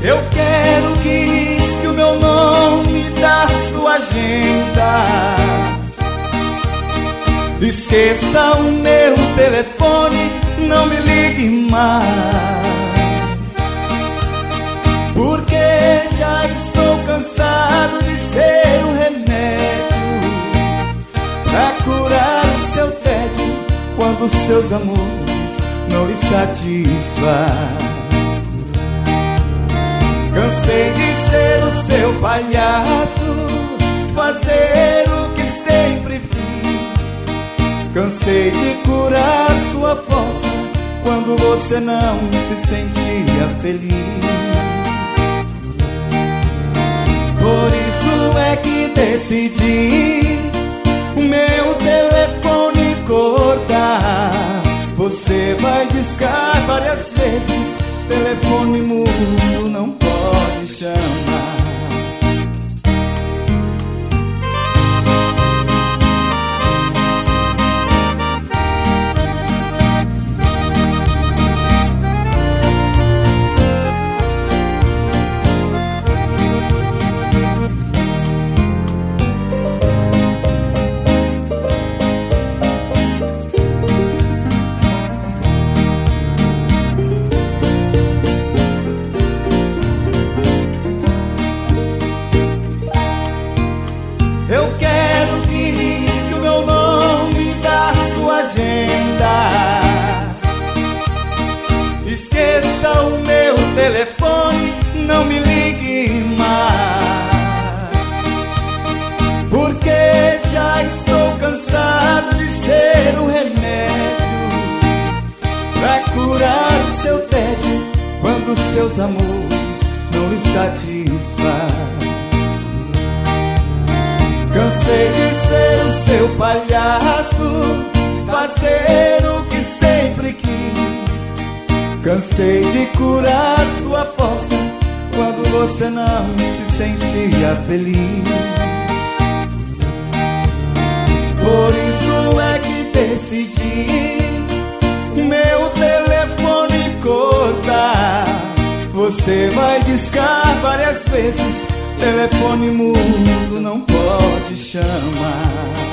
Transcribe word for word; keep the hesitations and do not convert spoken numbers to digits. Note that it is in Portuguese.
Eu quero que risque o meu nome da sua agenda. Esqueça o meu telefone, não me ligue mais, porque já estou cansado de ser um remédio pra curar o seu tédio quando seus amores não lhe satisfazem. Cansei de ser o seu palhaço, fazer o que sempre fiz. Cansei de curar sua força quando você não se sentia feliz. Por isso é que decidi o meu telefone cortar. Você vai discar várias vezes, telefone mudo não pode chamar. Eu quero que risque o meu nome da sua agenda. Esqueça o meu telefone, não me ligue mais, porque já estou cansado de ser um remédio pra curar o seu tédio quando os teus amores não lhe satisfazem. Cansei de ser o seu palhaço, fazer o que sempre quis. Cansei de curar sua força quando você não se sentia feliz. Por isso é que decidi meu telefone cortar. Você vai discar várias vezes, telefone mudo não pode chamar.